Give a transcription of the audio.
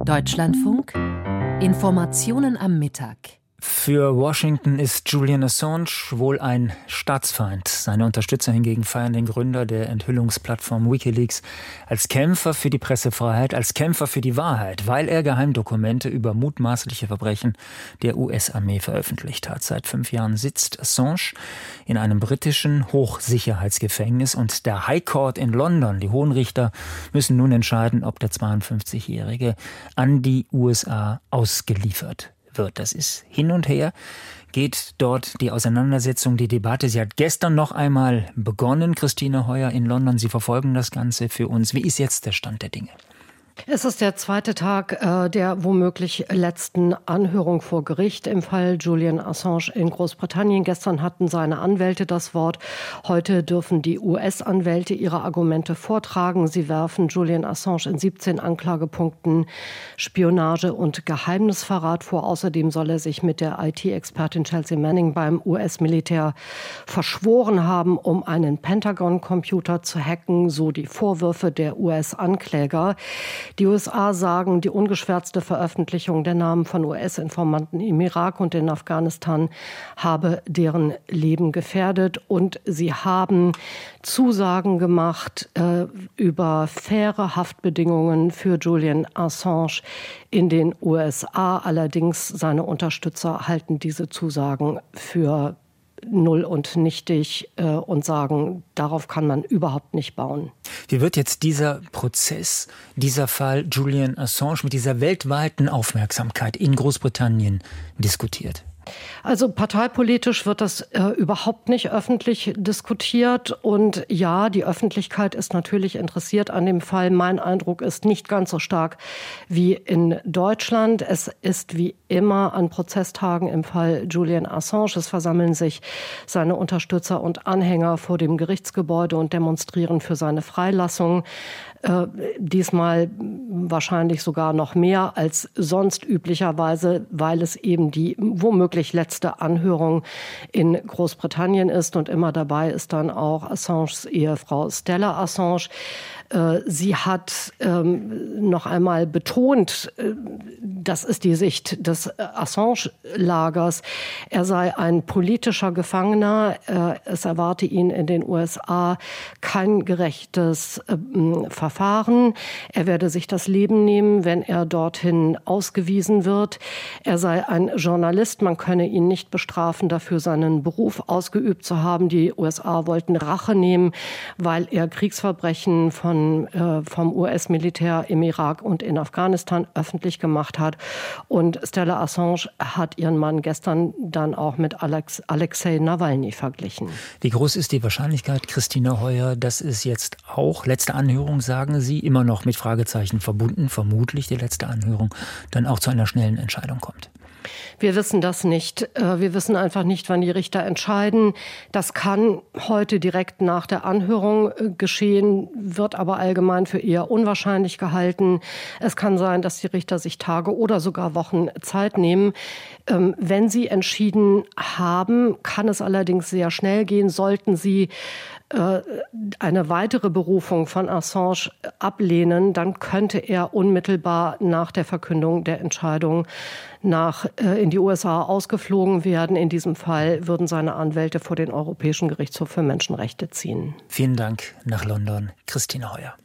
Deutschlandfunk Informationen am Mittag. Für Washington ist Julian Assange wohl ein Staatsfeind. Seine Unterstützer hingegen feiern den Gründer der Enthüllungsplattform WikiLeaks als Kämpfer für die Pressefreiheit, als Kämpfer für die Wahrheit, weil er Geheimdokumente über mutmaßliche Verbrechen der US-Armee veröffentlicht hat. Seit 5 Jahren sitzt Assange in einem britischen Hochsicherheitsgefängnis und der High Court in London, die Hohen Richter, müssen nun entscheiden, ob der 52-Jährige an die USA ausgeliefert wird. Das ist hin und her, geht dort die Auseinandersetzung, die Debatte. Sie hat gestern noch einmal begonnen, Christine Heuer in London. Sie verfolgen das Ganze für uns. Wie ist jetzt der Stand der Dinge? Es ist der zweite Tag der womöglich letzten Anhörung vor Gericht im Fall Julian Assange in Großbritannien. Gestern hatten seine Anwälte das Wort. Heute dürfen die US-Anwälte ihre Argumente vortragen. Sie werfen Julian Assange in 17 Anklagepunkten Spionage und Geheimnisverrat vor. Außerdem soll er sich mit der IT-Expertin Chelsea Manning beim US-Militär verschworen haben, um einen Pentagon-Computer zu hacken, so die Vorwürfe der US-Ankläger. Die USA sagen, die ungeschwärzte Veröffentlichung der Namen von US-Informanten im Irak und in Afghanistan habe deren Leben gefährdet. Und sie haben Zusagen gemacht über faire Haftbedingungen für Julian Assange in den USA. Allerdings seine Unterstützer halten diese Zusagen für null und nichtig und sagen, darauf kann man überhaupt nicht bauen. Wie wird jetzt dieser Prozess, dieser Fall Julian Assange mit dieser weltweiten Aufmerksamkeit in Großbritannien diskutiert? Also parteipolitisch wird das überhaupt nicht öffentlich diskutiert. Und ja, die Öffentlichkeit ist natürlich interessiert an dem Fall. Mein Eindruck ist nicht ganz so stark wie in Deutschland. Es ist wie immer an Prozesstagen im Fall Julian Assange. Es versammeln sich seine Unterstützer und Anhänger vor dem Gerichtsgebäude und demonstrieren für seine Freilassung. Diesmal wahrscheinlich sogar noch mehr als sonst üblicherweise, weil es eben die womöglich letzte Anhörung in Großbritannien ist. Und immer dabei ist dann auch Assanges Ehefrau Stella Assange. Sie hat noch einmal betont, das ist die Sicht des Assange-Lagers, er sei ein politischer Gefangener. Es erwarte ihn in den USA kein gerechtes Verfahren. Er werde sich das Leben nehmen, wenn er dorthin ausgewiesen wird. Er sei ein Journalist. Man könne ihn nicht bestrafen, dafür seinen Beruf ausgeübt zu haben. Die USA wollten Rache nehmen, weil er Kriegsverbrechen vom US-Militär im Irak und in Afghanistan öffentlich gemacht hat. Und Stella Assange hat ihren Mann gestern dann auch mit Alexei Nawalny verglichen. Wie groß ist die Wahrscheinlichkeit, Christina Heuer, dass es jetzt auch, letzte Anhörung, sagen Sie, immer noch mit Fragezeichen verbunden, vermutlich die letzte Anhörung, dann auch zu einer schnellen Entscheidung kommt? Wir wissen das nicht. Wir wissen einfach nicht, wann die Richter entscheiden. Das kann heute direkt nach der Anhörung geschehen, wird aber allgemein für eher unwahrscheinlich gehalten. Es kann sein, dass die Richter sich Tage oder sogar Wochen Zeit nehmen. Wenn sie entschieden haben, kann es allerdings sehr schnell gehen. Sollten sie eine weitere Berufung von Assange ablehnen, dann könnte er unmittelbar nach der Verkündung der Entscheidung in die USA ausgeflogen werden. In diesem Fall würden seine Anwälte vor den Europäischen Gerichtshof für Menschenrechte ziehen. Vielen Dank nach London, Christine Heuer.